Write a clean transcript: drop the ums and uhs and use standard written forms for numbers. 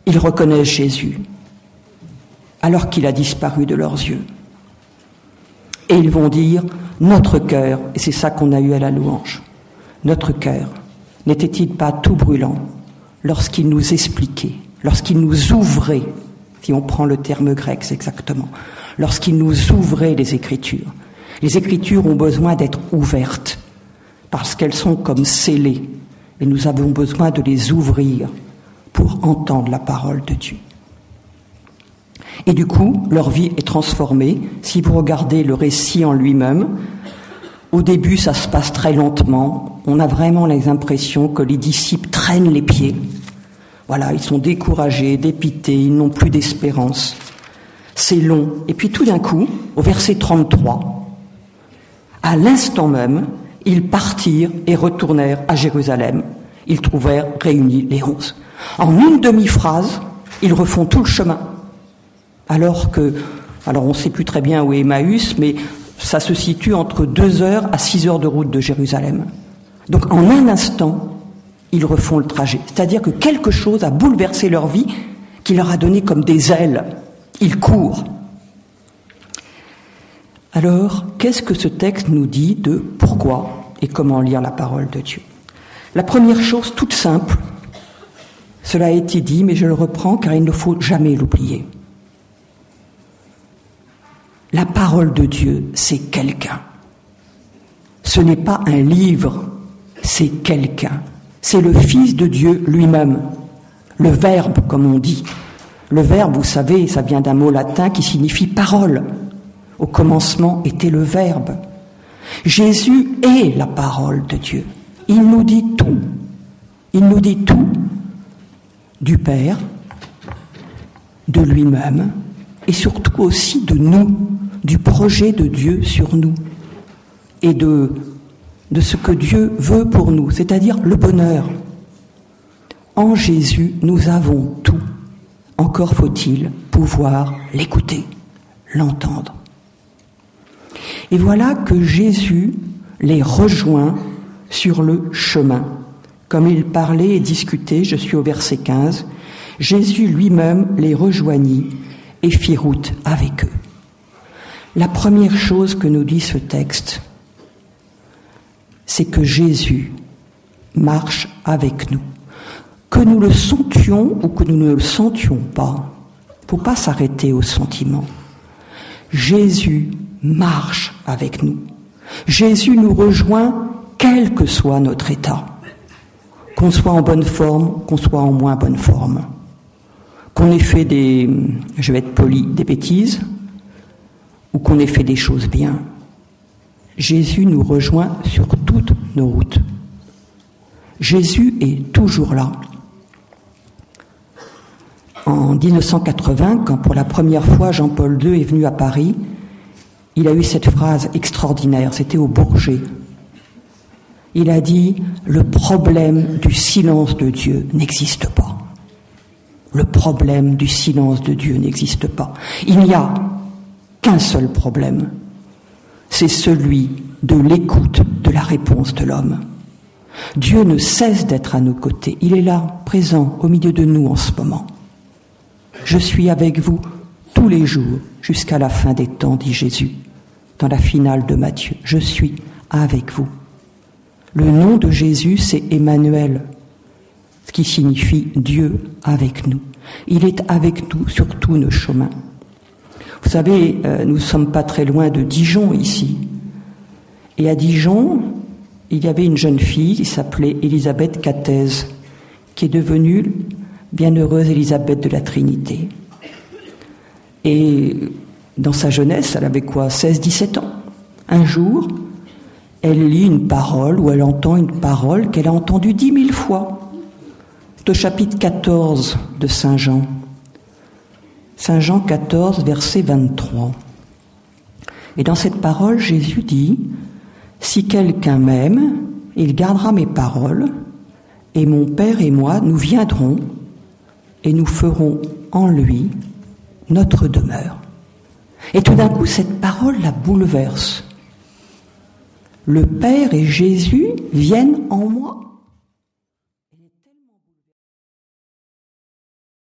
ils reconnaissent Jésus, alors qu'il a disparu de leurs yeux. Et ils vont dire, notre cœur, et c'est ça qu'on a eu à la louange, notre cœur, n'était-il pas tout brûlant lorsqu'il nous expliquait, lorsqu'il nous ouvrait, si on prend le terme grec, c'est exactement, lorsqu'il nous ouvrait les Écritures. Les Écritures ont besoin d'être ouvertes, parce qu'elles sont comme scellées, et nous avons besoin de les ouvrir pour entendre la parole de Dieu. Et du coup, leur vie est transformée. Si vous regardez le récit en lui-même, au début, ça se passe très lentement. On a vraiment l'impression que les disciples traînent les pieds. Voilà, ils sont découragés, dépités, ils n'ont plus d'espérance. C'est long. Et puis tout d'un coup, au verset 33, à l'instant même, ils partirent et retournèrent à Jérusalem. Ils trouvèrent réunis les 11. En une demi-phrase, ils refont tout le chemin. Alors on ne sait plus très bien où est Emmaüs, mais ça se situe entre 2 heures à 6 heures de route de Jérusalem. Donc en un instant, ils refont le trajet. C'est-à-dire que quelque chose a bouleversé leur vie, qui leur a donné comme des ailes. Ils courent. Alors, qu'est-ce que ce texte nous dit de pourquoi et comment lire la parole de Dieu ? La première chose, toute simple, cela a été dit, mais je le reprends car il ne faut jamais l'oublier. La parole de Dieu, c'est quelqu'un. Ce n'est pas un livre, c'est quelqu'un. C'est le Fils de Dieu lui-même, le Verbe, comme on dit. Le Verbe, vous savez, ça vient d'un mot latin qui signifie parole. Au commencement était le Verbe. Jésus est la parole de Dieu. Il nous dit tout. Il nous dit tout du Père, de lui-même, et surtout aussi de nous, du projet de Dieu sur nous, et de ce que Dieu veut pour nous, c'est-à-dire le bonheur. En Jésus, nous avons tout. Encore faut-il pouvoir l'écouter, l'entendre. Et voilà que Jésus les rejoint sur le chemin. Comme il parlait et discutait, je suis au verset 15, Jésus lui-même les rejoignit et fit route avec eux. La première chose que nous dit ce texte, c'est que Jésus marche avec nous. Que nous le sentions ou que nous ne le sentions pas, il ne faut pas s'arrêter au sentiment. Jésus marche avec nous. Jésus nous rejoint quel que soit notre état. Qu'on soit en bonne forme, qu'on soit en moins bonne forme. Qu'on ait fait je vais être poli, des bêtises, ou qu'on ait fait des choses bien. Jésus nous rejoint sur toutes nos routes. Jésus est toujours là. En 1980, quand pour la première fois Jean-Paul II est venu à Paris, il a eu cette phrase extraordinaire, c'était au Bourget. Il a dit « Le problème du silence de Dieu n'existe pas. » Le problème du silence de Dieu n'existe pas. Il n'y a qu'un seul problème, c'est celui de l'écoute de la réponse de l'homme. Dieu ne cesse d'être à nos côtés. Il est là, présent, au milieu de nous en ce moment. Je suis avec vous tous les jours, jusqu'à la fin des temps, dit Jésus, dans la finale de Matthieu. Je suis avec vous. Le nom de Jésus, c'est Emmanuel, ce qui signifie Dieu avec nous. Il est avec nous sur tous nos chemins. Vous savez, nous ne sommes pas très loin de Dijon ici. Et à Dijon, il y avait une jeune fille qui s'appelait Élisabeth Cathès, qui est devenue bienheureuse Élisabeth de la Trinité. Et dans sa jeunesse, elle avait quoi, 16-17 ans. Un jour, elle lit une parole, ou elle entend une parole qu'elle a entendue 10 000 fois. C'est au chapitre 14 de Saint Jean. Saint Jean 14, verset 23. Et dans cette parole, Jésus dit « Si quelqu'un m'aime, il gardera mes paroles, et mon Père et moi, nous viendrons, et nous ferons en lui notre demeure. » Et tout d'un coup, cette parole la bouleverse. Le Père et Jésus viennent en moi.